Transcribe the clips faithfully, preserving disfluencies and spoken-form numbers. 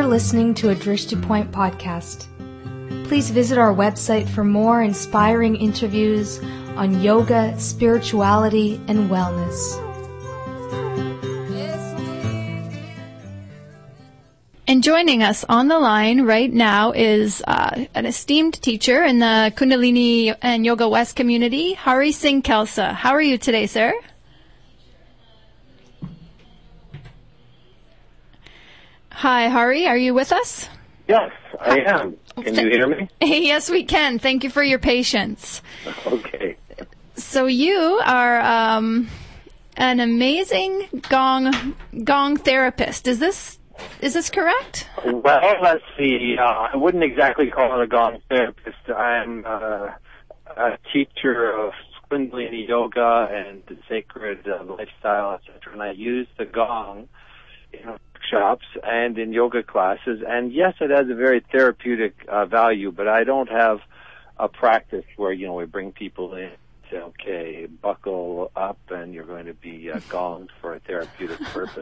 listening to a Drishti Point podcast. Please visit our website for more inspiring interviews on yoga, spirituality, and wellness. And joining us on the line right now is uh, an esteemed teacher in the Kundalini and Yoga West community, Hari Singh Khalsa. How are you today, sir? Hi, Hari. Are you with us? Yes, I am. Can you hear me? Yes, we can. Thank you for your patience. Okay. So you are um, an amazing gong gong therapist. Is this Is this correct? Well, let's see. Uh, I wouldn't exactly call it a gong therapist. I'm uh, a teacher of Kundalini yoga and the sacred uh, lifestyle, et cetera. And I use the gong in workshops and in yoga classes. And yes, it has a very therapeutic uh, value, but I don't have a practice where, you know, we bring people in and say, okay, buckle up and you're going to be uh, gonged for a therapeutic purpose.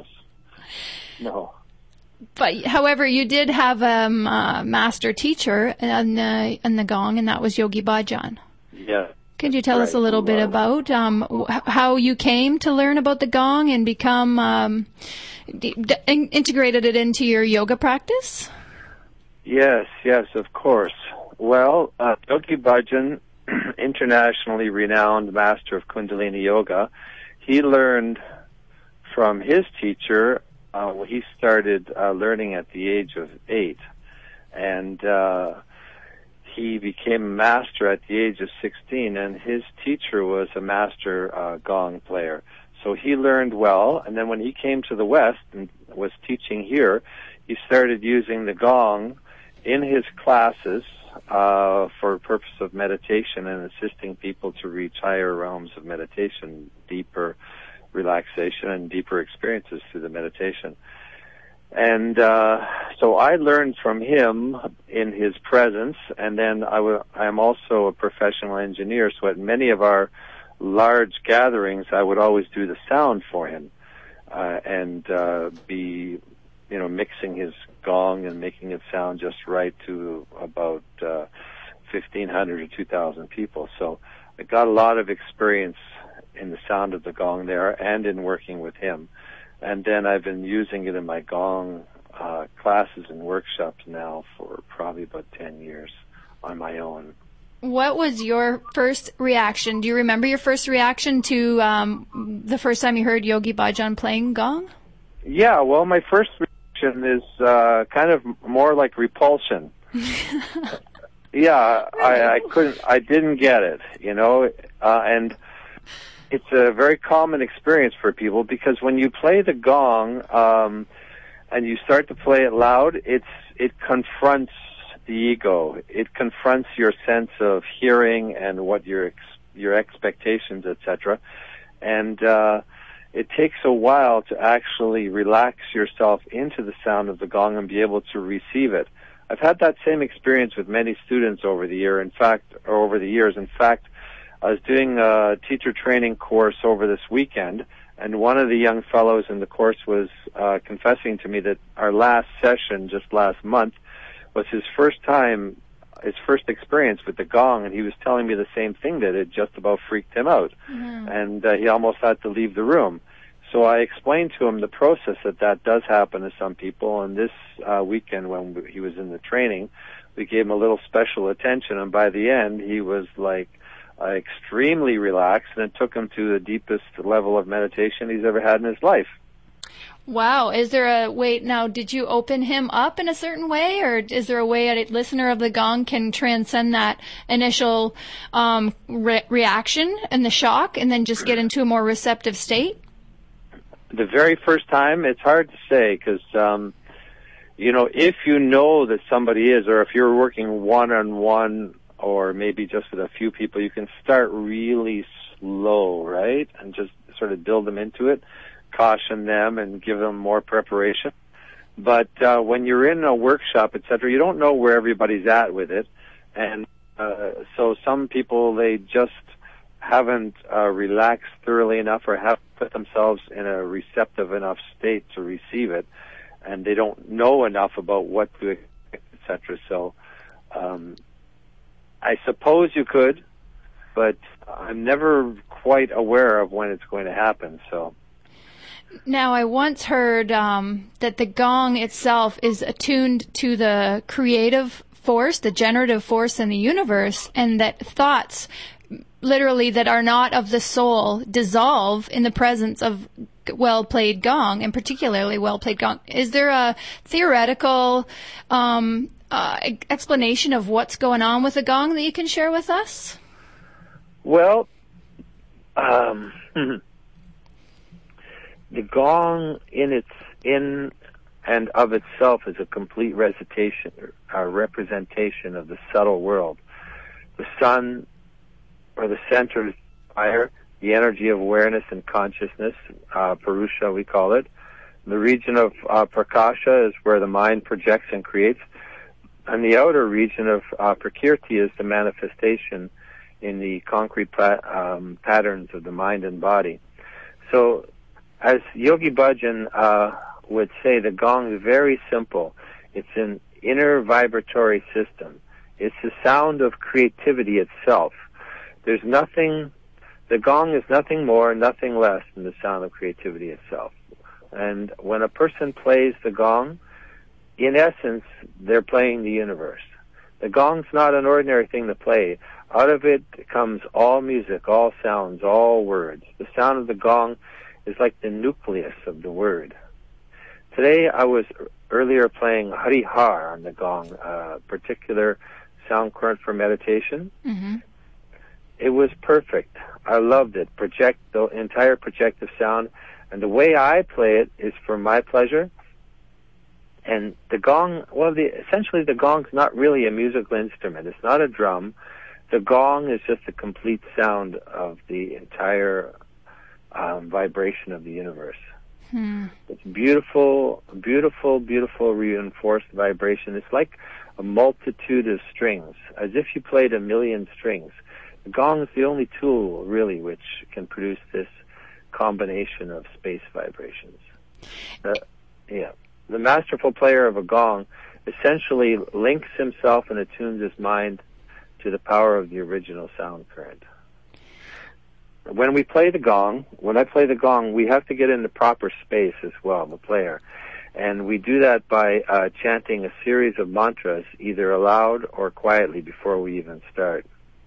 No. But, however, you did have um, a master teacher in the, in the gong, and that was Yogi Bhajan. Yeah. Could you tell right. us a little bit about um, wh- how you came to learn about the gong and become um, d- d- in- integrated it into your yoga practice? Yes, yes, of course. Well, uh, Yogi Bhajan, internationally renowned master of Kundalini yoga, he learned from his teacher. Uh, well, he started uh, learning at the age of eight, and uh, he became a master at the age of sixteen, and his teacher was a master uh, gong player. So he learned well, and then when he came to the West and was teaching here, he started using the gong in his classes uh, for the purpose of meditation and assisting people to reach higher realms of meditation, deeper relaxation and deeper experiences through the meditation. And uh, so I learned from him in his presence, and then I w- I'm also a professional engineer, so at many of our large gatherings I would always do the sound for him uh, and uh, be, you know, mixing his gong and making it sound just right to about uh, fifteen hundred or two thousand people. So I got a lot of experience in the sound of the gong there and in working with him. And then I've been using it in my gong uh, classes and workshops now for probably about ten years on my own. What was your first reaction? Do you remember your first reaction to um, the first time you heard Yogi Bhajan playing gong? Yeah, well, my first reaction is uh, kind of more like repulsion. yeah, I, I couldn't, I didn't get it, you know, uh, and it's a very common experience for people because when you play the gong um, and you start to play it loud, it's it confronts the ego. It confronts your sense of hearing and what your ex- your expectations, et cetera. And uh, it takes a while to actually relax yourself into the sound of the gong and be able to receive it. I've had that same experience with many students over the year. In fact, or over the years. In fact. I was doing a teacher training course over this weekend, and one of the young fellows in the course was uh, confessing to me that our last session, just last month, was his first time, his first experience with the gong, and he was telling me the same thing, that it just about freaked him out, mm-hmm. and uh, he almost had to leave the room. So I explained to him the process that that does happen to some people, and this uh, weekend when he was in the training, we gave him a little special attention, and by the end, he was like, Uh, extremely relaxed, and it took him to the deepest level of meditation he's ever had in his life. Wow. Is there a way, now, did you open him up in a certain way, or is there a way a listener of the gong can transcend that initial um, re- reaction and the shock and then just get into a more receptive state? The very first time, it's hard to say, because, um, you know, if you know that somebody is, or if you're working one-on-one or maybe just with a few people, you can start really slow, right? And just sort of build them into it, caution them, and give them more preparation. But uh, when you're in a workshop, et cetera, you don't know where everybody's at with it. And uh, so some people, they just haven't uh, relaxed thoroughly enough or haven't put themselves in a receptive enough state to receive it. and they don't know enough about what to expect, et cetera. So um, I suppose you could, but I'm never quite aware of when it's going to happen. So. Now, I once heard um, that the gong itself is attuned to the creative force, the generative force in the universe, and that thoughts, literally, that are not of the soul dissolve in the presence of well-played gong, and particularly well-played gong. Is there a theoretical um, uh, explanation of what's going on with the gong that you can share with us? Well, um... the gong in its in and of itself is a complete recitation, a representation of the subtle world. The sun, or the center of fire, the energy of awareness and consciousness, uh, Purusha we call it. The region of uh, Prakasha is where the mind projects and creates. And the outer region of uh, Prakriti is the manifestation in the concrete pa- um, patterns of the mind and body. So, as Yogi Bhajan uh, would say, the gong is very simple. It's an inner vibratory system. It's the sound of creativity itself. There's nothing, the gong is nothing more, nothing less than the sound of creativity itself. And when a person plays the gong, in essence, they're playing the universe. The gong's not an ordinary thing to play. Out of it comes all music, all sounds, all words. The sound of the gong is like the nucleus of the word. Today I was earlier playing Hari Har on the gong, a particular sound current for meditation. Mm-hmm. It was perfect. I loved it. Project the entire projective sound, and the way I play it is for my pleasure. And the gong, well, the, essentially the gong's not really a musical instrument. It's not a drum. The gong is just a complete sound of the entire Um, vibration of the universe. Hmm. It's beautiful, beautiful, beautiful reinforced vibration. It's like a multitude of strings, as if you played a million strings. The gong is the only tool, really, which can produce this combination of space vibrations. Uh, yeah. The masterful player of a gong essentially links himself and attunes his mind to the power of the original sound current. When we play the gong, when I play the gong, we have to get in the proper space as well, the player. And we do that by uh, chanting a series of mantras, either aloud or quietly before we even start.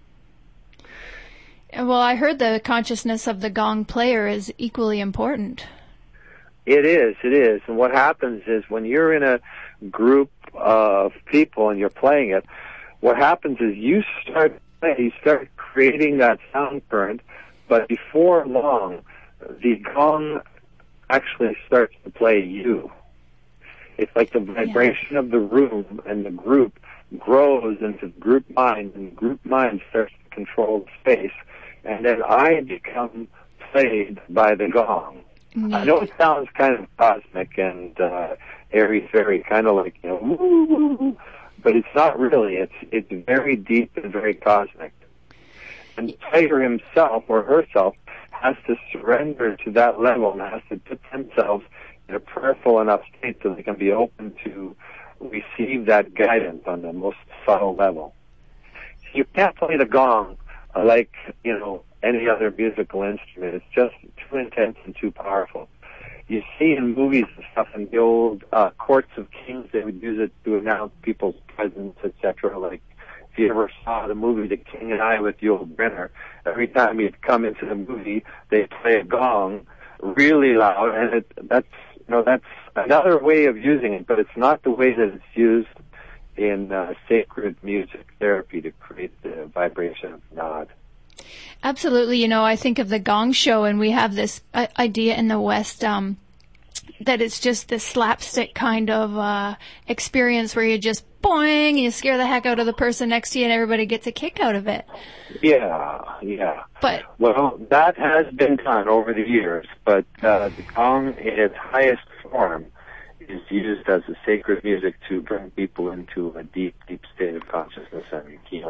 Well, I heard the consciousness of the gong player is equally important. It is, it is. And what happens is when you're in a group of people and you're playing it, what happens is you start playing, you start creating that sound current. But before long, the gong actually starts to play you. It's like the vibration yeah. of the room and the group grows into group mind, and group mind starts to control the space. And then I become played by the gong. Mm-hmm. I know it sounds kind of cosmic and uh, airy-fairy, kind of like, you know, woo, but it's not really. It's it's very deep and very cosmic. And the player himself or herself has to surrender to that level and has to put themselves in a prayerful enough state so they can be open to receive that guidance on the most subtle level. You can't play the gong like, you know, any other musical instrument. It's just too intense and too powerful. You see in movies and stuff, in the old uh, courts of kings, they would use it to announce people's presence, et cetera. Like, if you ever saw the movie The King and I with Yul Brynner, every time he'd come into the movie, they'd play a gong really loud, and it, that's, you know, that's another way of using it, but it's not the way that it's used in uh, sacred music therapy to create the vibration of God. Absolutely. You know, I think of the Gong Show, and we have this uh, idea in the West um, that it's just this slapstick kind of uh, experience where you just boing, you scare the heck out of the person next to you, and everybody gets a kick out of it. Yeah, yeah. But well, that has been done over the years, but uh, the gong in its highest form is used as a sacred music to bring people into a deep, deep state of consciousness and healing.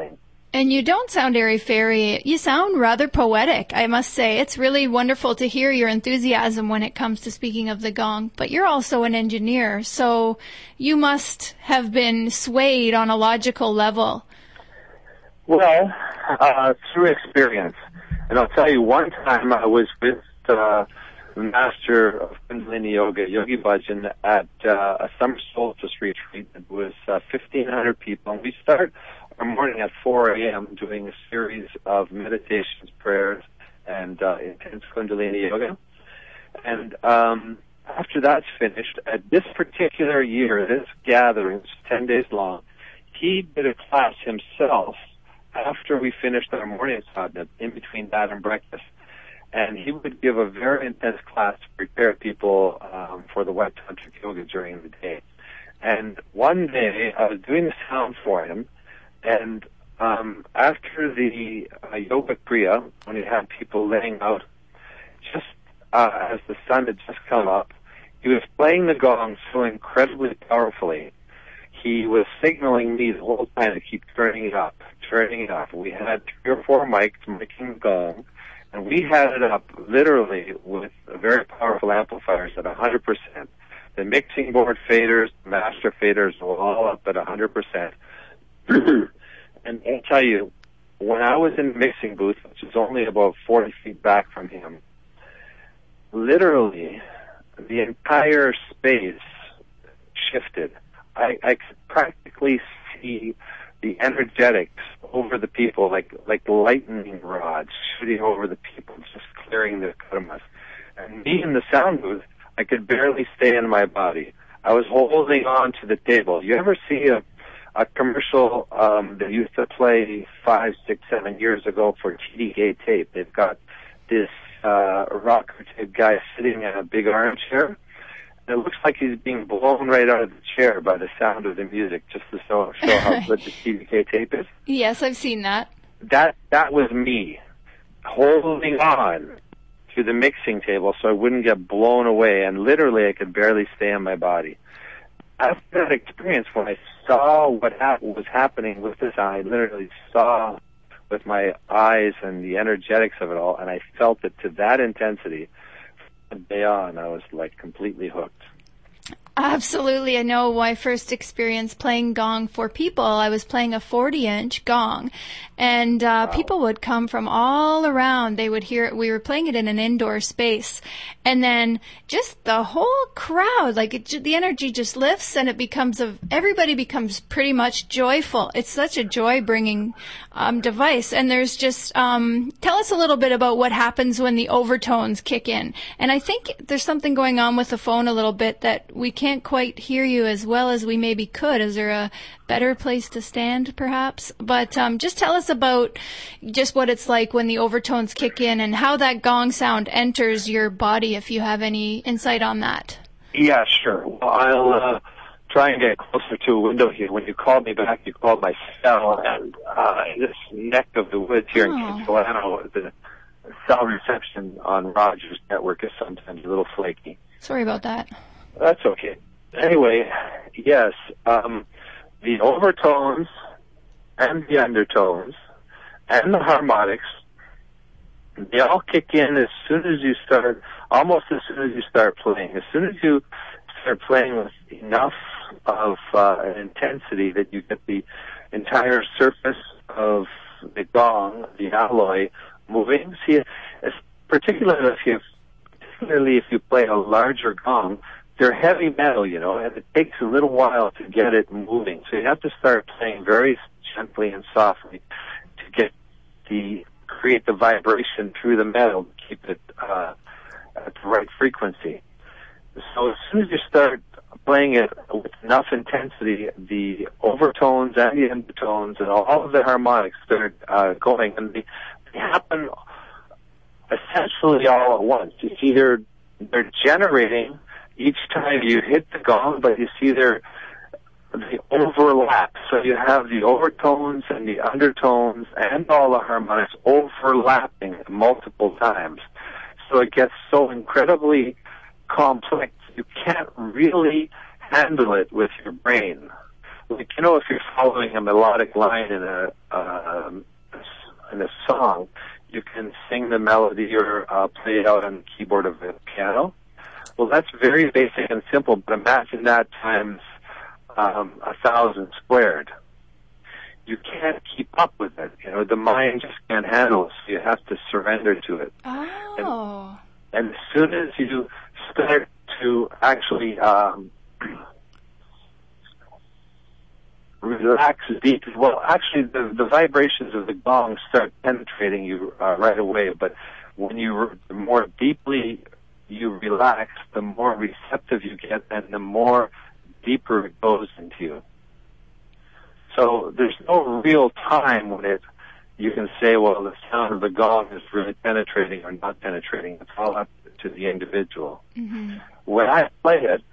And you don't sound airy-fairy. You sound rather poetic, I must say. It's really wonderful to hear your enthusiasm when it comes to speaking of the gong. But you're also an engineer, so you must have been swayed on a logical level. Well, uh, through experience. And I'll tell you, one time I was with uh, the master of Kundalini Yoga, Yogi Bhajan, at uh, a summer solstice retreat. It was uh, fifteen hundred people, and we start our morning at four a.m. doing a series of meditations, prayers, and uh, intense Kundalini Yoga. And um, after that's finished, at this particular year, this gathering, it's ten days long, he did a class himself after we finished our morning sadhana, in between that and breakfast. And he would give a very intense class to prepare people um, for the wet tantric yoga during the day. And one day, I was doing the sound for him, and um, after the uh, yoga kriya, when he had people laying out, just uh, as the sun had just come up, he was playing the gong so incredibly powerfully. He was signaling me the whole time to keep turning it up, turning it up. We had three or four mics making the gong, and we had it up literally with very powerful amplifiers at one hundred percent. The mixing board faders, the master faders were all up at one hundred percent. And I'll tell you, when I was in the mixing booth, which is only about forty feet back from him, literally the entire space shifted. I, I could practically see the energetics over the people, like like lightning rods shooting over the people, just clearing their karmas. And me in the sound booth, I could barely stay in my body. I was holding on to the table. You ever see a, a commercial um, that used to play five, six, seven years ago for T D K tape? They've got this uh, rocker tape guy sitting in a big armchair. It looks like he's being blown right out of the chair by the sound of the music, just to show, show how good the T D K tape is. Yes, I've seen that. That that was me holding on to the mixing table so I wouldn't get blown away, and literally I could barely stay in my body. After that experience, when I saw what ha- was happening with this, I literally saw with my eyes and the energetics of it all, and I felt it to that intensity. From the day on, I was like completely hooked. Absolutely. I know my first experience playing gong for people, I was playing a forty-inch gong, and uh, wow. people would come from all around. They would hear it. We were playing it in an indoor space, and then just the whole crowd, like it, the energy just lifts, and it becomes a, everybody becomes pretty much joyful. It's such a joy-bringing um, device, and there's just, um, tell us a little bit about what happens when the overtones kick in. And I think there's something going on with the phone a little bit that we can't quite hear you as well as we maybe could. Is there a better place to stand, perhaps? But um, just tell us about just what it's like when the overtones kick in and how that gong sound enters your body, if you have any insight on that. Yeah, sure. Well, I'll uh, try and get closer to a window here. When you called me back, you called my cell, and uh, in this neck of the woods here oh. in Kitsilano, the cell reception on Rogers network is sometimes a little flaky. Sorry about that. That's okay. Anyway, yes, um, the overtones and the undertones and the harmonics, they all kick in as soon as you start, almost as soon as you start playing. As soon as you start playing with enough of uh, an intensity that you get the entire surface of the gong, the alloy, moving. See, it's particularly if you, particularly if you play a larger gong, they're heavy metal, you know, and it takes a little while to get it moving. So you have to start playing very gently and softly to get the create the vibration through the metal to keep it uh, at the right frequency. So as soon as you start playing it with enough intensity, the overtones and the undertones and all of the harmonics start uh, going, and they, they happen essentially all at once. You see, they're they're generating each time you hit the gong, but you see they're they overlap. So you have the overtones and the undertones and all the harmonics overlapping multiple times. So it gets so incredibly complex, you can't really handle it with your brain. like, you know, if you're following a melodic line in a um, in a song, you can sing the melody or uh, play it out on the keyboard of the piano. Well, that's very basic and simple, but imagine that times um, a thousand squared. You can't keep up with it. You know, the mind just can't handle it, so you have to surrender to it. Oh. And, and as soon as you start to actually um, relax deeply, well, actually, the, the vibrations of the gong start penetrating you uh, right away, but when you, re- the more deeply you relax, the more receptive you get, and the more deeper it goes into you. So there's no real time when it, you can say, well, the sound of the gong is really penetrating or not penetrating. It's all up to the individual. Mm-hmm. When I play it,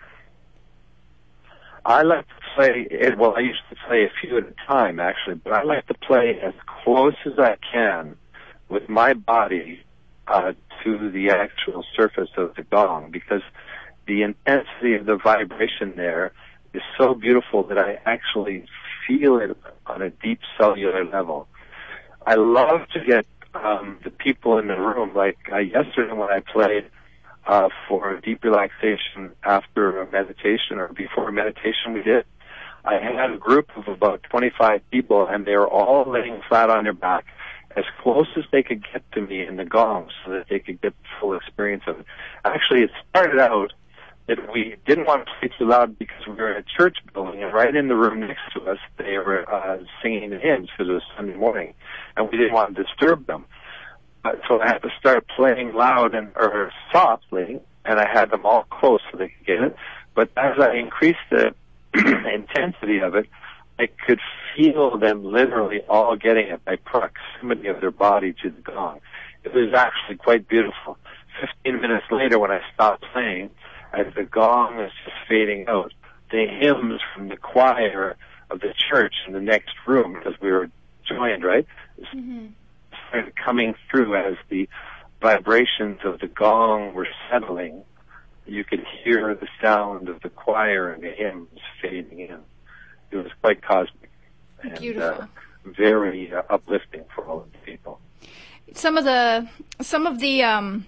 I like to play it, well, I used to play a few at a time, actually, but I like to play as close as I can with my body uh, to the actual surface of the gong, because the intensity of the vibration there is so beautiful that I actually feel it on a deep cellular level. I love to get um, the people in the room, like uh, yesterday when I played uh, for deep relaxation after a meditation or before a meditation we did, I had a group of about twenty-five people, and they were all laying flat on their back as close as they could get to me in the gong so that they could get the full experience of it. Actually, it started out that we didn't want to play too loud because we were in a church building, and right in the room next to us, they were uh, singing the hymns because it was Sunday morning, and we didn't want to disturb them. Uh, so I had to start playing loud and or softly, and I had them all close so they could get it. But as I increased the intensity of it, I could feel them literally all getting it by proximity of their body to the gong. It was actually quite beautiful. Fifteen minutes later, when I stopped playing, as the gong was just fading out, the hymns from the choir of the church in the next room, because we were joined, right, mm-hmm. started coming through as the vibrations of the gong were settling. You could hear the sound of the choir and the hymns fading in. It was quite cosmic and beautiful. Uh, very uh, uplifting for all of the people. Some of the some of the um,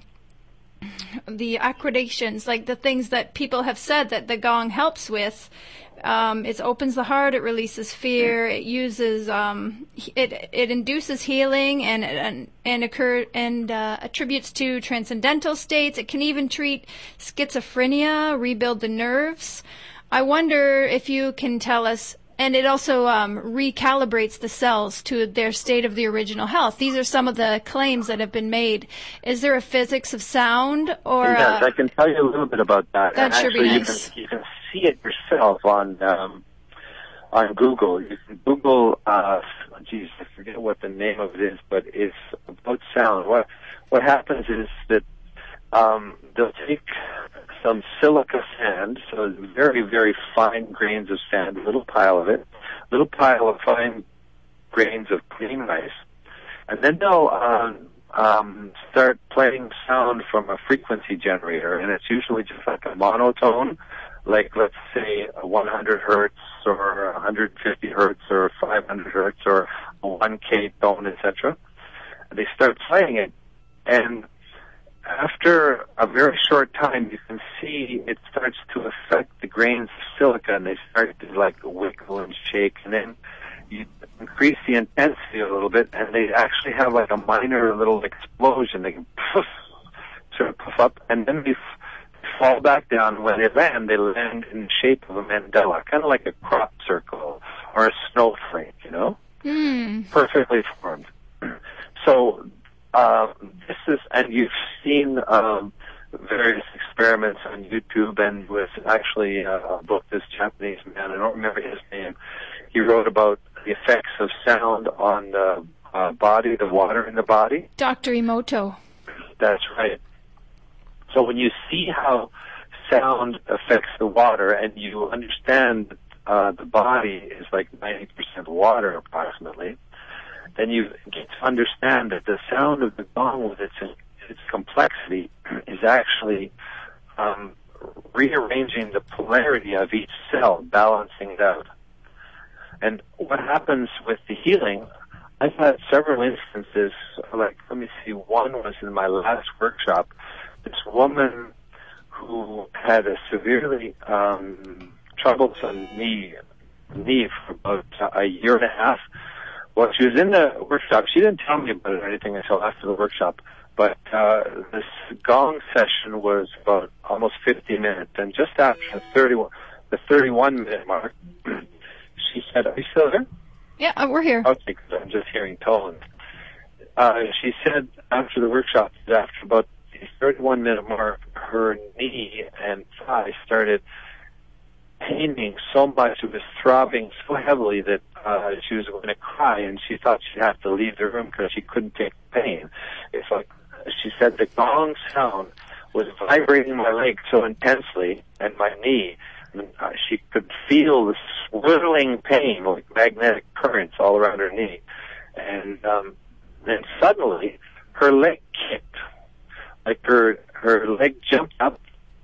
the accreditations, like the things that people have said that the gong helps with, um, it opens the heart, it releases fear, it uses um, it it induces healing and and and occur and uh, attributes to transcendental states. It can even treat schizophrenia, rebuild the nerves. I wonder if you can tell us, and it also um, recalibrates the cells to their state of the original health. These are some of the claims that have been made. Is there a physics of sound, or? Yes, uh, I can tell you a little bit about that. That'd and sure actually, be nice. You can, you can see it yourself on um, on Google. You can Google. Uh, geez, I forget what the name of it is, but it's about sound. What what happens is that um, they'll take some silica sand, so very, very fine grains of sand, a little pile of it, a little pile of fine grains of clean rice, and then they'll um, um, start playing sound from a frequency generator, and it's usually just like a monotone, like let's say a one hundred hertz or one hundred fifty hertz or five hundred hertz or a one K tone, et cetera. They start playing it, and after a very short time, you can see it starts to affect the grains of silica, and they start to like wiggle and shake, and then you increase the intensity a little bit, and they actually have like a minor little explosion. They can poof, sort of puff up, and then they f- fall back down. When they land, they land in the shape of a mandala, kind of like a crop circle or a snowflake, you know? Mm. Perfectly formed. So, Uh, this is, and you've seen um, various experiments on YouTube, and with actually uh, a book, this Japanese man, I don't remember his name, he wrote about the effects of sound on the uh, body, the water in the body. Doctor Emoto. That's right. So when you see how sound affects the water, and you understand uh, the body is like ninety percent water approximately, then you get to understand that the sound of the gong with its its complexity is actually um, rearranging the polarity of each cell, balancing it out. And what happens with the healing, I've had several instances, like, let me see, one was in my last workshop. This woman who had a severely um, troublesome knee, knee for about a year and a half. Well, she was in the workshop. She didn't tell me about it or anything until after the workshop. But uh, this gong session was about almost fifty minutes. And just after the thirty-one, the thirty-one minute mark, she said, "Are you still there?" Yeah, uh, we're here. Okay, because I'm just hearing tones. Uh, she said after the workshop, that after about the thirty-one minute mark, her knee and thigh started paining so much, it was throbbing so heavily that uh, she was going to cry, and she thought she'd have to leave the room because she couldn't take the pain. It's like, she said the gong sound was vibrating my leg so intensely and my knee, and uh, she could feel the swirling pain like magnetic currents all around her knee. And um, then suddenly her leg kicked, like her her leg jumped up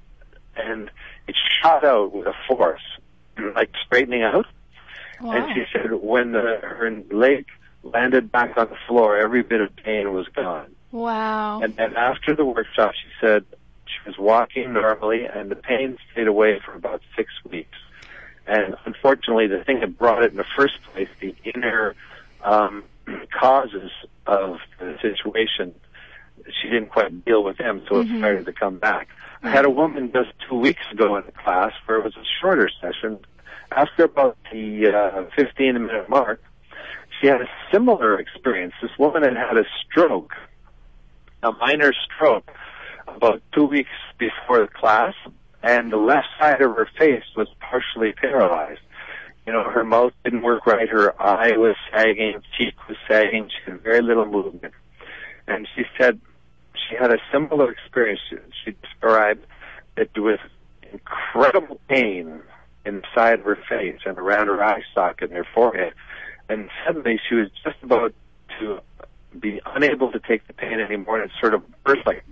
and it shot out with a force, like straightening out. Wow. And she said when the, her leg landed back on the floor, every bit of pain was gone. Wow. And then after the workshop, she said she was walking normally, and the pain stayed away for about six weeks. And unfortunately, the thing that brought it in the first place, the inner um, causes of the situation, she didn't quite deal with them, so Mm-hmm. it started to come back. I had a woman just two weeks ago in the class where it was a shorter session. After about the uh, fifteen-minute mark, she had a similar experience. This woman had had a stroke, a minor stroke, about two weeks before the class, and the left side of her face was partially paralyzed. You know, her mouth didn't work right, her eye was sagging, cheek was sagging, she had very little movement. And she said she had a similar experience. She described that there was incredible pain in the side of her face and around her eye socket and her forehead. And suddenly she was just about to be unable to take the pain anymore, and it sort of burst like,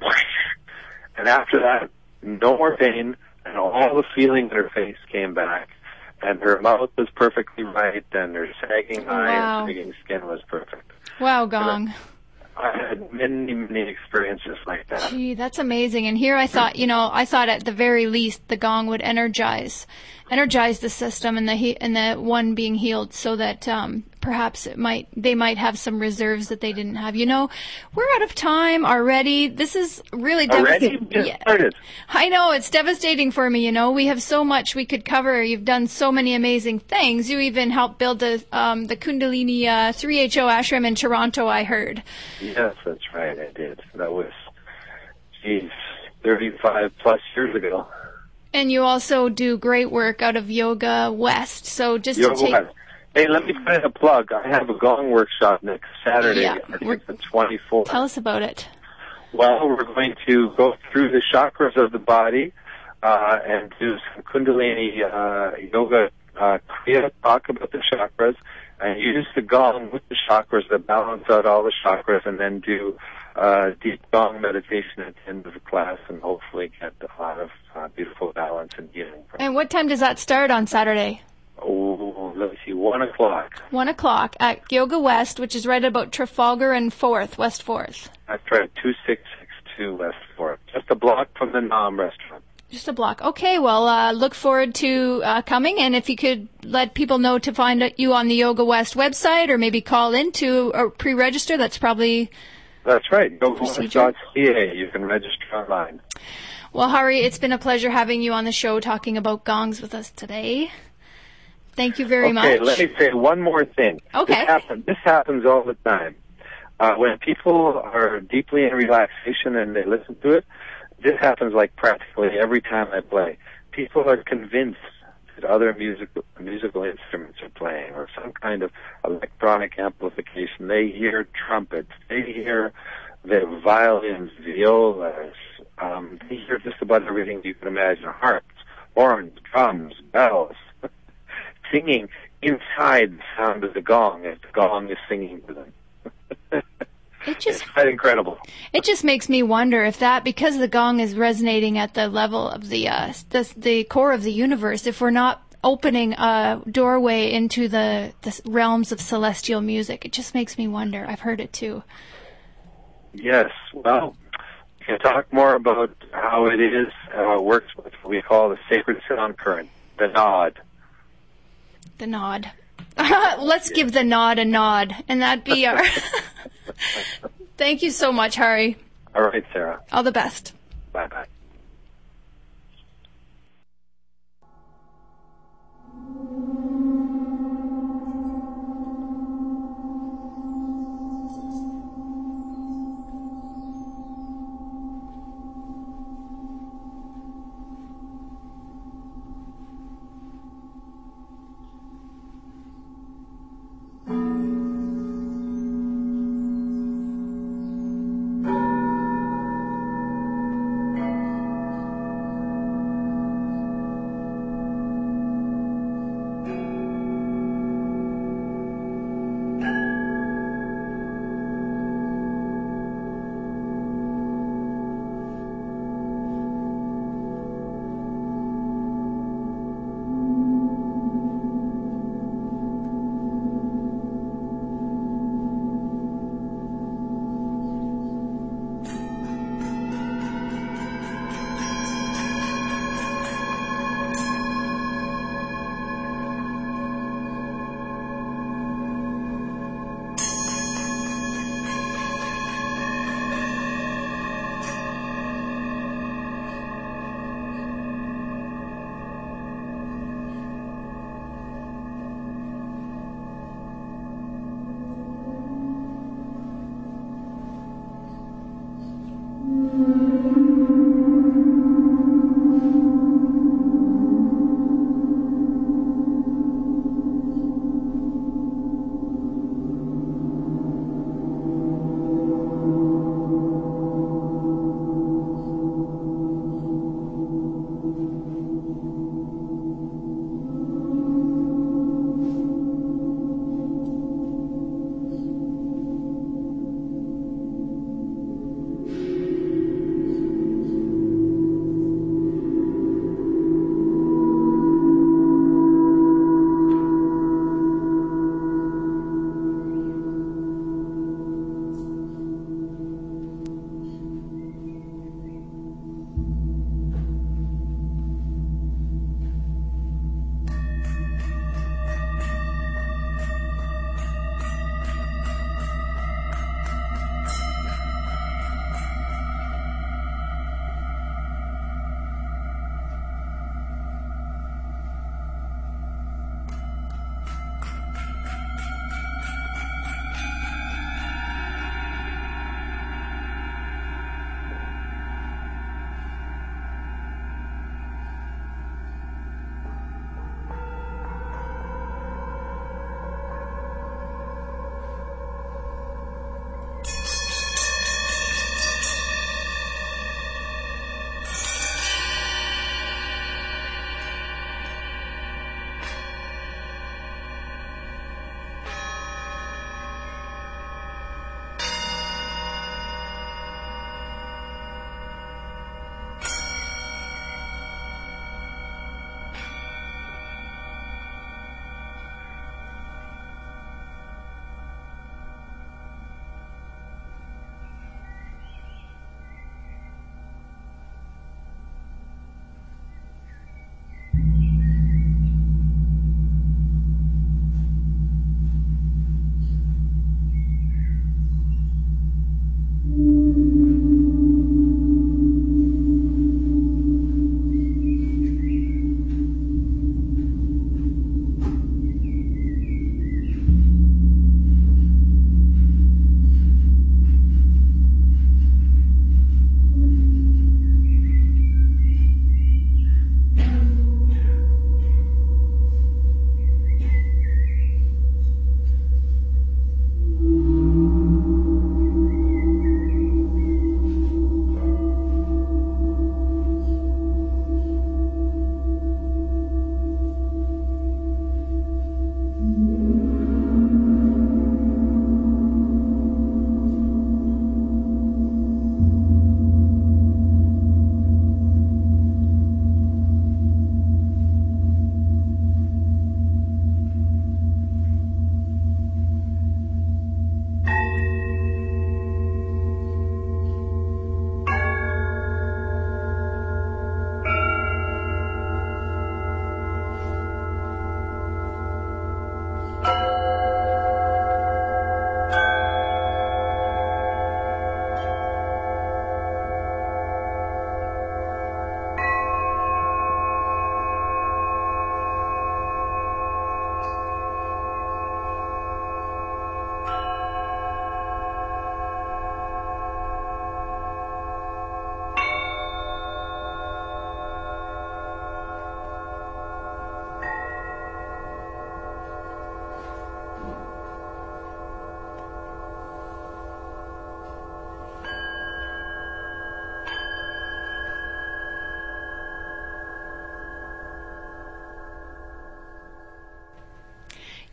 and after that, no more pain, and all the feeling in her face came back, and her mouth was perfectly right, and her sagging eye Wow. and sagging skin was perfect. Wow, Gong. I had many, many experiences like that. Gee, that's amazing. And here I thought, you know, I thought at the very least the gong would energize, energize the system and the he- and the one being healed, so that um, perhaps it might they might have some reserves that they didn't have. You know, we're out of time already. This is really Already? devastating. Just Yeah. started. I know, it's devastating for me, you know. We have so much we could cover. You've done so many amazing things. You even helped build the um, the Kundalini uh, three H O ashram in Toronto, I heard. Yes, that's right, I did. That was, geez, thirty-five plus years ago. And you also do great work out of Yoga West. So just Yoga to take... West. Hey, let me put in a plug. I have a gong workshop next Saturday. Yeah, I we're- think the twenty-fourth. Tell us about it. Well, we're going to go through the chakras of the body uh, and do some Kundalini uh, yoga uh, kriya, talk about the chakras, and use the gong with the chakras to balance out all the chakras, and then do uh, deep gong meditation at the end of the class, and hopefully get a lot of uh, beautiful balance and healing. And what time does that start on Saturday? Oh, let me see, one o'clock. One o'clock at Yoga West, which is right about Trafalgar and Fourth, West Fourth. That's right, two six six two West Fourth, just a block from the Nam restaurant. Just a block. Okay, well, uh, look forward to uh, coming. And if you could let people know to find you on the Yoga West website, or maybe call in to uh, pre-register, that's probably... That's right, yoga west Procedure. dot c a. You can register online. Well, Hari, it's been a pleasure having you on the show talking about gongs with us today. Thank you very much. Okay, let me say one more thing. Okay. This happens, this happens all the time. Uh, when people are deeply in relaxation and they listen to it, this happens like practically every time I play. People are convinced that other musical musical instruments are playing, or some kind of electronic amplification. They hear trumpets, they hear the violins, violas, um, they hear just about everything you can imagine: harps, horns, drums, bells, singing inside the sound of the gong as the gong is singing to them. It just It's quite incredible. it just makes me wonder if that, because the gong is resonating at the level of the uh, the, the core of the universe, if we're not opening a doorway into the, the realms of celestial music. It just makes me wonder. I've heard it too. Yes. Well, we can talk more about how it is, how it works with what we call the sacred sound current, the nod. The nod. Let's give the nod a nod, and that'd be our... Thank you so much, Hari. All right, Sarah. All the best. Bye-bye.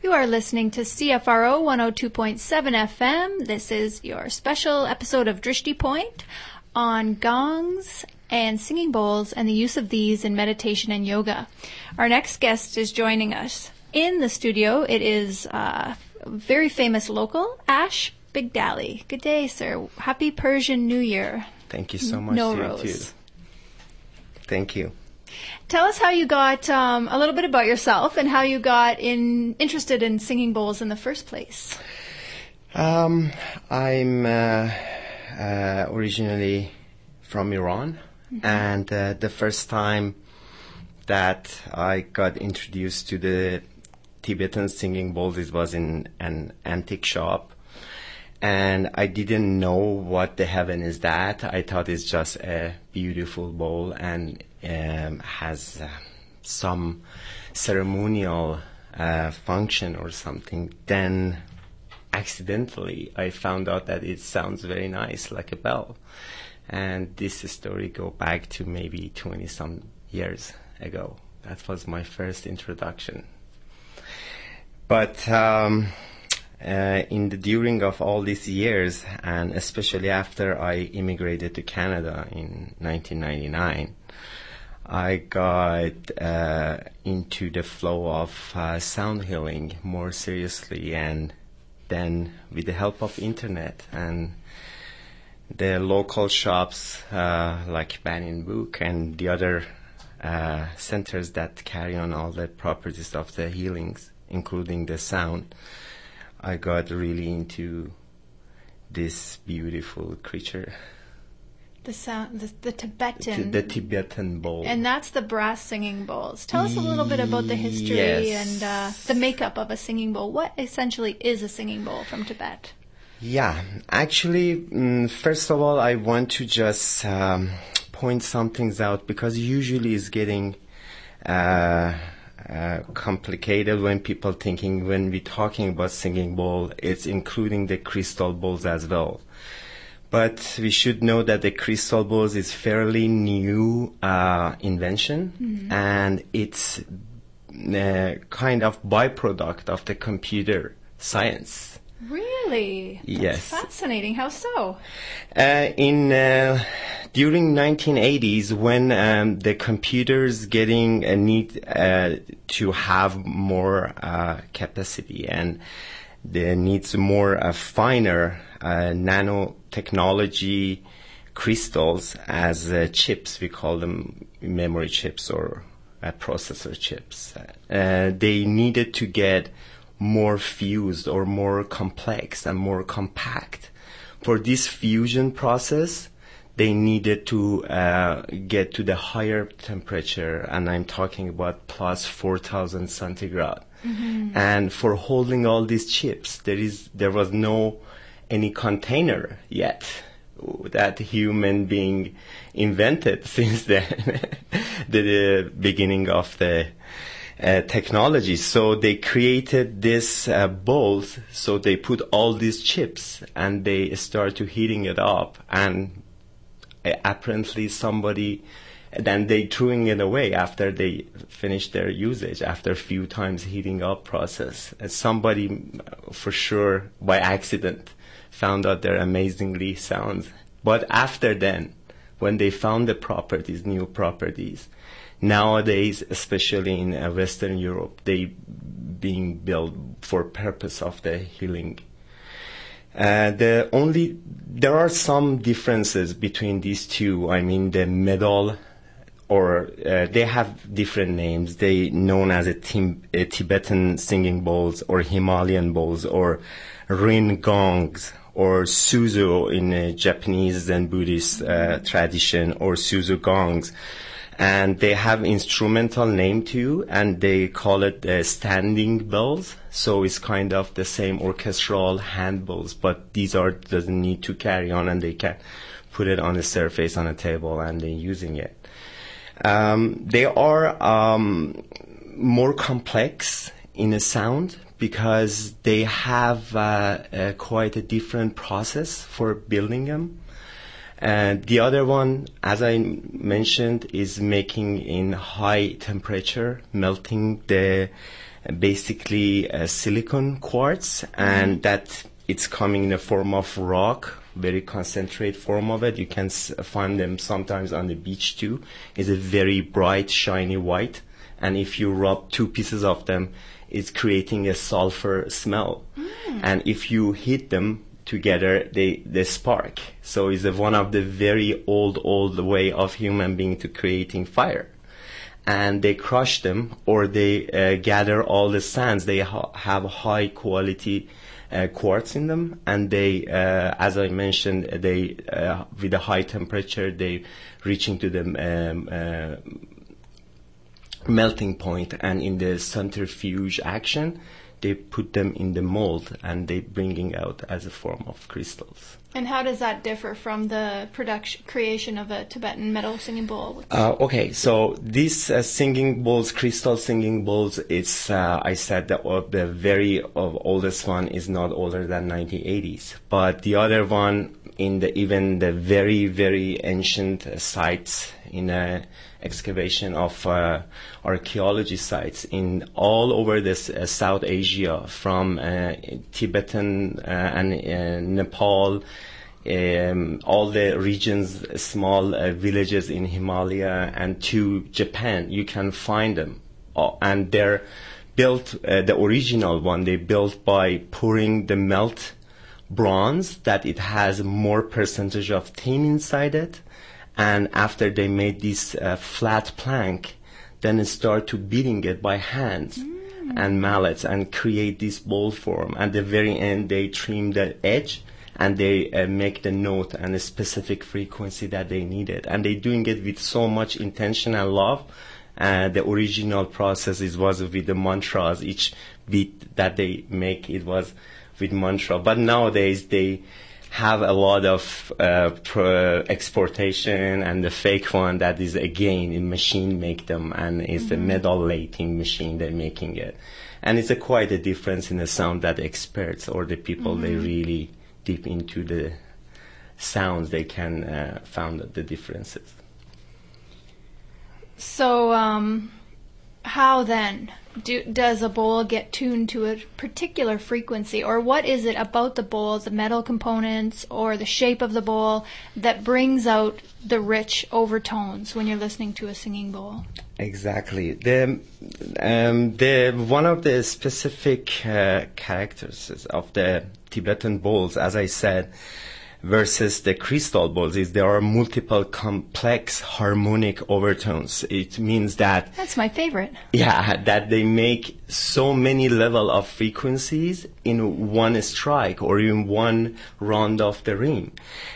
You are listening to C F R O one oh two point seven F M. This is your special episode of Drishti Point on gongs and singing bowls and the use of these in meditation and yoga. Our next guest is joining us in the studio. It is uh, a very famous local, Ash Bigdali. Good day, sir. Happy Persian New Year. Thank you so much. No to rose. You too. Thank you. Tell us how you got um, a little bit about yourself and how you got in interested in singing bowls in the first place. Um, I'm uh, uh, originally from Iran, mm-hmm. and uh, the first time that I got introduced to the Tibetan singing bowls, it was in an antique shop, and I didn't know what the heaven is that. I thought it's just a beautiful bowl and um, has uh, some ceremonial uh, function or something. Then accidentally I found out that it sounds very nice, like a bell. And this story go back to maybe twenty some years ago. That was my first introduction. But um, uh, in the during of all these years, and especially after I immigrated to Canada in nineteen ninety-nine, I got uh, into the flow of uh, sound healing more seriously, and then with the help of internet and the local shops uh, like Banyan Book and the other uh, centers that carry on all the properties of the healings, including the sound, I got really into this beautiful creature. The sound, the, the Tibetan. The, the Tibetan bowl. And that's the brass singing bowls. Tell us a little bit about the history yes. and uh, the makeup of a singing bowl. What essentially is a singing bowl from Tibet? Yeah, actually, mm, first of all, I want to just um, point some things out, because usually it's getting uh, uh, complicated when people thinking when we're talking about singing bowl, it's including the crystal bowls as well. But we should know that the crystal bowls is fairly new uh, invention, mm-hmm. and it's uh, kind of byproduct of the computer science. Really? Yes. That's fascinating. How so? Uh, in uh, during nineteen eighties, when um, the computers getting a need uh, to have more uh, capacity, and they needs more uh, finer uh, nanotechnology crystals as uh, chips. We call them memory chips or uh, processor chips. Uh, they needed to get more fused or more complex and more compact. For this fusion process, they needed to uh, get to the higher temperature, and I'm talking about plus four thousand centigrade. Mm-hmm. And for holding all these chips, there is there was no any container yet that human being invented since the, the, the beginning of the Uh, technology. So they created this uh, bowls, so they put all these chips and they start to heating it up, and uh, apparently somebody, then they throwing it away after they finished their usage, after a few times heating up process. And somebody uh, for sure by accident found out their amazingly sounds. But after then, when they found the properties, new properties, nowadays, especially in uh, Western Europe, they being built for purpose of the healing. Uh, the only there are some differences between these two. I mean, the metal, or uh, they have different names. They known as a, tim- a Tibetan singing bowls, or Himalayan bowls, or rin gongs, or suzu in uh, Japanese and Buddhist uh, tradition, or suzu gongs. And they have instrumental name too, and they call it uh, standing bells. So it's kind of the same orchestral hand bells, but these are doesn't need to carry on, and they can put it on the surface on a table and they're using it. Um, they are um, more complex in a sound because they have uh, uh, quite a different process for building them. And the other one, as I mentioned, is making in high temperature, melting the basically uh, silicon quartz, and that it's coming in the form of rock, very concentrate form of it. You can s- find them sometimes on the beach too. It's a very bright, shiny white, and if you rub two pieces of them, it's creating a sulfur smell. Mm. And if you heat them together, they, they spark. So it's a, one of the very old, old way of human being to creating fire. And they crush them, or they uh, gather all the sands. They ha- have high quality uh, quartz in them, and they, uh, as I mentioned, they uh, with a high temperature, they reaching to the um, uh, melting point, and in the centrifuge action, they put them in the mold, and they bringing out as a form of crystals. And how does that differ from the production creation of a Tibetan metal singing bowl? Uh, okay, so these uh, singing bowls, crystal singing bowls, it's uh, I said that uh, the very uh, oldest one is not older than nineteen eighties, but the other one in the even the very very ancient uh, sites in a excavation of uh, archaeology sites in all over this uh, South Asia, from uh, Tibetan uh, and uh, Nepal, um, all the regions, small uh, villages in Himalaya, and to Japan. You can find them, uh, and they're built. Uh, the original one they built by pouring the melt bronze, that it has more percentage of tin inside it. And after they made this uh, flat plank, then they start to beating it by hands mm. and mallets and create this bowl form. At the very end, they trim the edge, and they uh, make the note and the specific frequency that they needed. And they're doing it with so much intention and love. Uh, the original process is, was with the mantras. Each beat that they make, it was with mantra. But nowadays, they have a lot of uh, pro exportation, and the fake one that is again in machine make them, and it's mm-hmm. the metal lathing machine they're making it, and it's a quite a difference in the sound that experts or the people mm-hmm. they really deep into the sounds, they can uh, found the differences. So um, how then Do, does a bowl get tuned to a particular frequency, or what is it about the bowl, the metal components or the shape of the bowl, that brings out the rich overtones when you're listening to a singing bowl? Exactly. The um, the one of the specific uh, characteristics of the Tibetan bowls, as I said, versus the crystal bowls, is there are multiple complex harmonic overtones. It means that... That's my favorite. Yeah, that they make so many level of frequencies in one strike or in one round of the ring.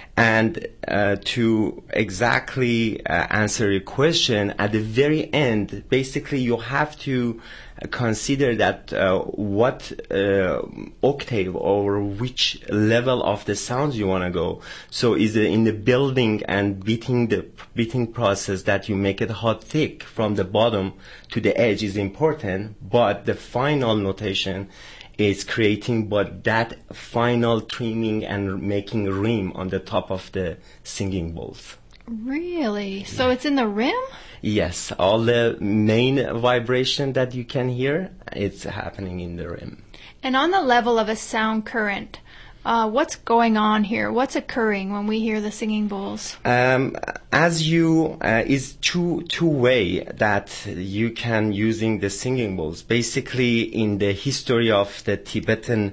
And uh, to exactly uh, answer your question, at the very end, basically you have to consider that uh, what uh, octave or which level of the sounds you want to go. So is it in the building and beating the beating process that you make it hot thick from the bottom to the edge is important, but the final notation is creating but that final trimming and making rim on the top of the singing bowls. Really? So it's in the rim? Yes, all the main vibration that you can hear, it's happening in the rim. And on the level of a sound current, uh, what's going on here? What's occurring when we hear the singing bowls? Um, as you, uh, is two, two way that you can using the singing bowls. Basically, in the history of the Tibetan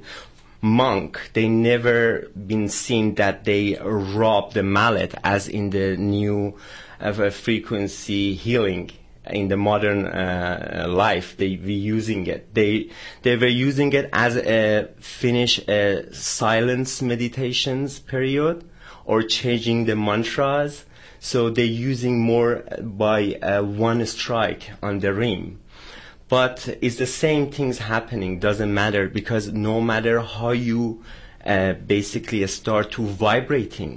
monk, they never been seen that they rub the mallet as in the new uh, frequency healing in the modern uh, life. They were using it. They they were using it as a finish a silence meditations period or changing the mantras. So they're using more by uh, one strike on the rim. But it's the same things happening, doesn't matter, because no matter how you uh, basically start to vibrating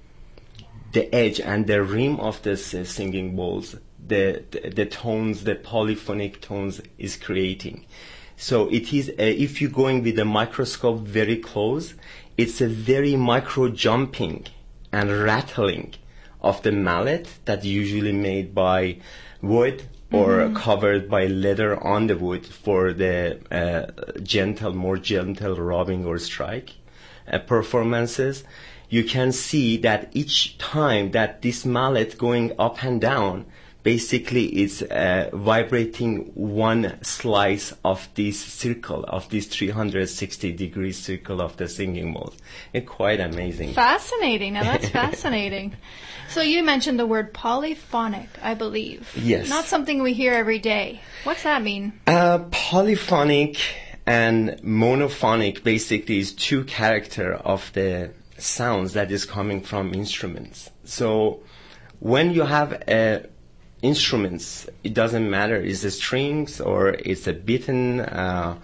the edge and the rim of the uh, singing bowls, the, the the tones, the polyphonic tones is creating. So it is, uh, if you're going with the microscope very close, it's a very micro jumping and rattling of the mallet that usually made by wood or mm-hmm. covered by leather on the wood for the uh, gentle, more gentle rubbing or strike uh, performances, you can see that each time that this mallet going up and down basically is uh, vibrating one slice of this circle, of this three hundred sixty degree circle of the singing bowl. It's quite amazing. Fascinating. Now that's fascinating. So you mentioned the word polyphonic, I believe. Yes. Not something we hear every day. What's that mean? Uh, polyphonic and monophonic basically is two character of the sounds that is coming from instruments. So when you have a instruments, it doesn't matter, is it strings or it's a beaten uh,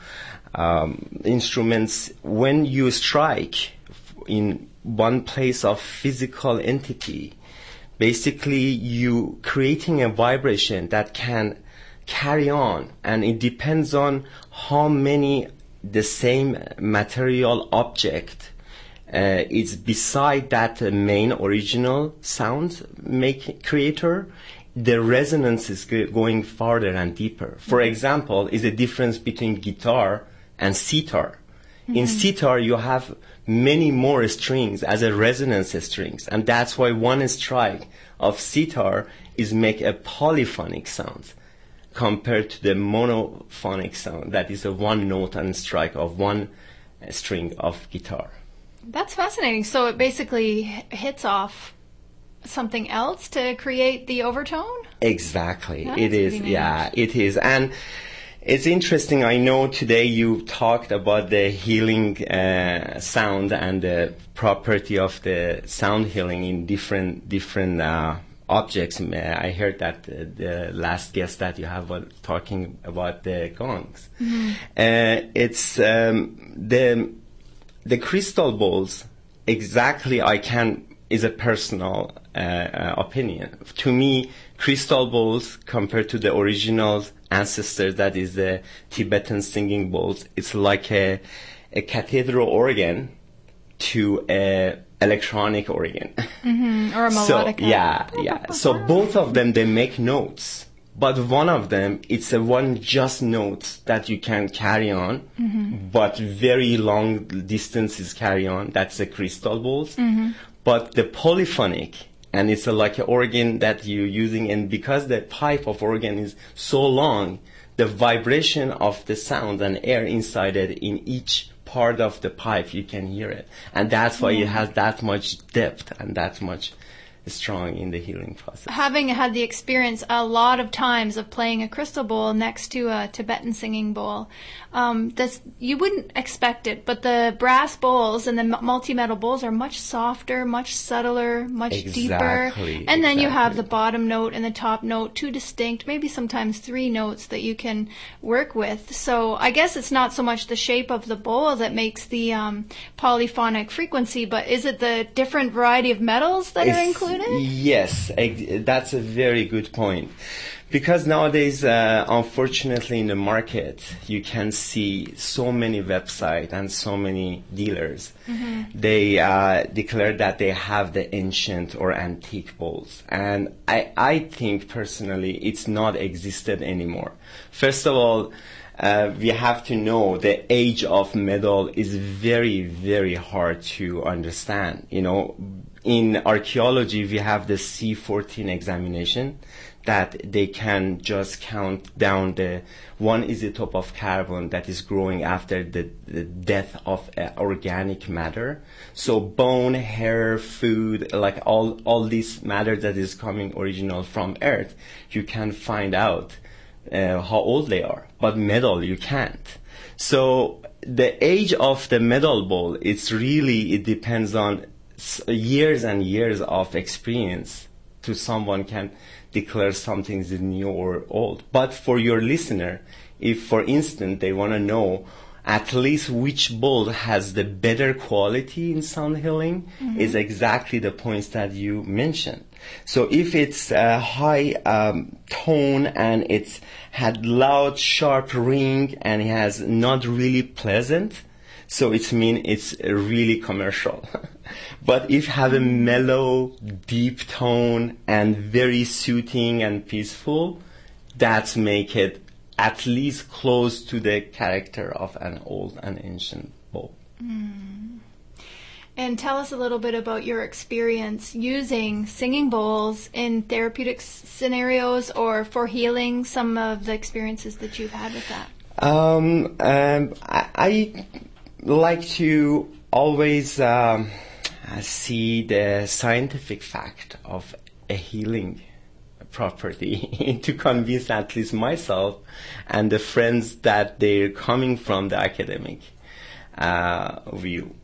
um, instruments. When you strike in one place of physical entity, basically you creating a vibration that can carry on, and it depends on how many the same material object uh, is beside that uh, main original sound make creator. The resonance is g- going farther and deeper. For example, is a difference between guitar and sitar. Mm-hmm. In sitar, you have many more strings as a resonance strings, and that's why one strike of sitar is make a polyphonic sound compared to the monophonic sound that is a one note and strike of one string of guitar. That's fascinating. So it basically hits off something else to create the overtone? Exactly. That's it is. Yeah, it is. And it's interesting. I know today you talked about the healing uh, sound and the property of the sound healing in different different uh, objects. I heard that uh, the last guest that you have was talking about the gongs. Mm-hmm. Uh, it's um, the the crystal balls. Exactly. I can. Is a personal uh, uh, opinion. To me, crystal bowls compared to the original ancestors, that is the Tibetan singing bowls, it's like a, a cathedral organ to a electronic organ. Mm-hmm. Or a melodic. So, yeah, yeah. So both of them, they make notes. But one of them, it's a one just note that you can carry on, mm-hmm. but very long distances carry on. That's the crystal bowls. Mm-hmm. But the polyphonic, and it's a, like an organ that you're using, and because the pipe of organ is so long, the vibration of the sound and air inside it in each part of the pipe, you can hear it. And that's why mm. it has that much depth and that much strong in the healing process. Having had the experience a lot of times of playing a crystal bowl next to a Tibetan singing bowl, um, this, you wouldn't expect it, but the brass bowls and the multi-metal bowls are much softer, much subtler, much exactly, deeper. And then exactly. you have the bottom note and the top note, two distinct, maybe sometimes three notes that you can work with. So I guess it's not so much the shape of the bowl that makes the um, polyphonic frequency, but is it the different variety of metals that it's, are included? Yes, that's a very good point. Because nowadays, uh, unfortunately, in the market, you can see so many websites and so many dealers. Mm-hmm. They uh, declare that they have the ancient or antique bowls. And I, I think, personally, it's not existed anymore. First of all, uh, we have to know the age of metal is very, very hard to understand. You know, in archaeology, we have the C fourteen examination, that they can just count down the one isotope of carbon that is growing after the, the death of uh, organic matter. So bone, hair, food, like all, all this matter that is coming original from Earth, you can find out uh, how old they are. But metal, you can't. So the age of the metal bowl, it's really, it depends on years and years of experience to someone can declare something is new or old. But for your listener, if, for instance, they want to know at least which bowl has the better quality in sound healing, mm-hmm. is exactly the points that you mentioned. So if it's a high um, tone and it's had loud, sharp ring and it has not really pleasant, so it means it's really commercial. But if have a mellow, deep tone and very soothing and peaceful, that make it at least close to the character of an old and ancient bowl. Mm. And tell us a little bit about your experience using singing bowls in therapeutic s- scenarios or for healing, some of the experiences that you've had with that. Um, um, I, I like to always um, see the scientific fact of a healing property to convince at least myself and the friends that they're coming from the academic uh, view.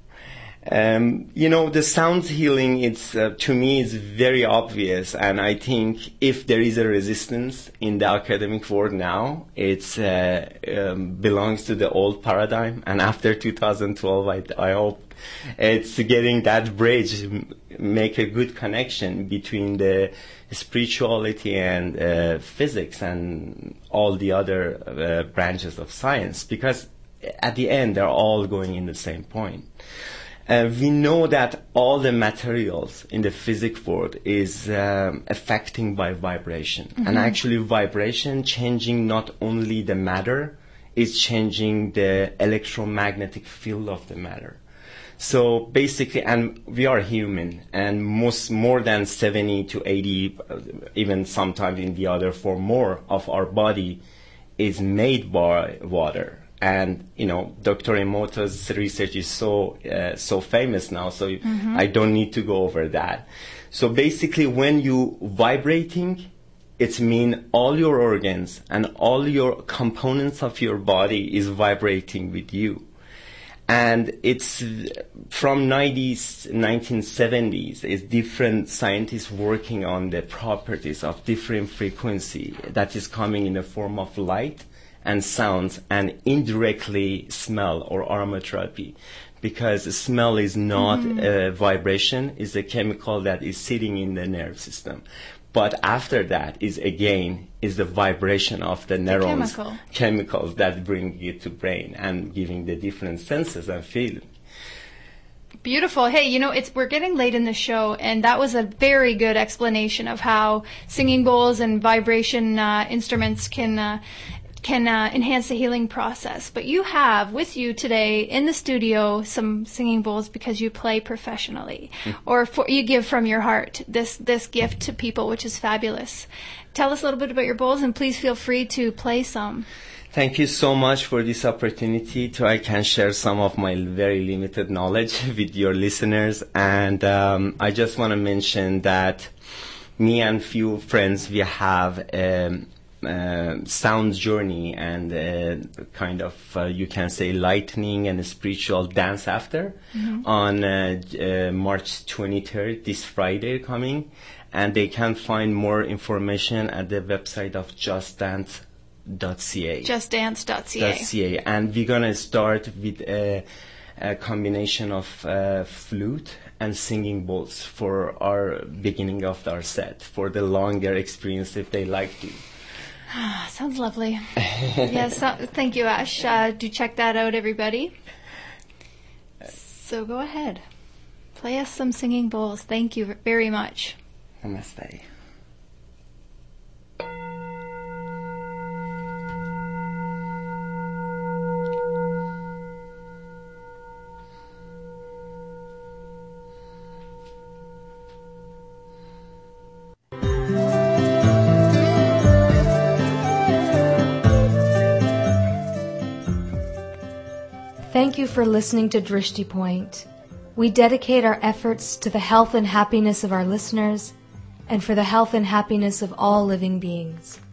Um, you know, the sound healing, it's uh, to me, is very obvious, and I think if there is a resistance in the academic world now, it uh, um, belongs to the old paradigm, and after two thousand twelve, I, I hope it's getting that bridge, make a good connection between the spirituality and uh, physics and all the other uh, branches of science, because at the end, they're all going in the same point. Uh, we know that all the materials in the physics world is um, affecting by vibration. Mm-hmm. And actually vibration changing not only the matter, it's changing the electromagnetic field of the matter. So basically, and we are human, and most more than seventy to eighty, uh, even sometimes in the other form more of our body is made by water. And, you know, Doctor Emoto's research is so uh, so famous now, so mm-hmm. I don't need to go over that. So basically, when you vibrating, it means all your organs and all your components of your body is vibrating with you. And it's from nineties, nineteen seventies, it's different scientists working on the properties of different frequency that is coming in the form of light and sounds and indirectly smell or aromatherapy, because smell is not mm-hmm. a vibration, it's a chemical that is sitting in the nerve system. But after that is again is the vibration of the neurons, the chemical. chemicals that bring it to brain and giving the different senses and feeling. Beautiful. Hey, you know, it's we're getting late in the show, and that was a very good explanation of how singing bowls and vibration uh, instruments can uh, can uh, enhance the healing process. But you have with you today in the studio some singing bowls because you play professionally, or for, you give from your heart this this gift to people, which is fabulous. Tell us a little bit about your bowls, and please feel free to play some. Thank you so much for this opportunity to I can share some of my very limited knowledge with your listeners. And um, I just want to mention that me and few friends, we have um, Uh, sound journey and uh, kind of uh, you can say lightning and a spiritual dance after mm-hmm. on uh, uh, March twenty-third, this Friday coming, and they can find more information at the website of just dance dot c a. just dance dot c a. And we're gonna start with a, a combination of uh, flute and singing bowls for our beginning of our set for the longer experience if they like to. Sounds lovely. Yes, so, thank you, Ash. Uh, do check that out, everybody. So go ahead. Play us some singing bowls. Thank you very much. Namaste. Thank you for listening to Drishti Point. We dedicate our efforts to the health and happiness of our listeners and for the health and happiness of all living beings.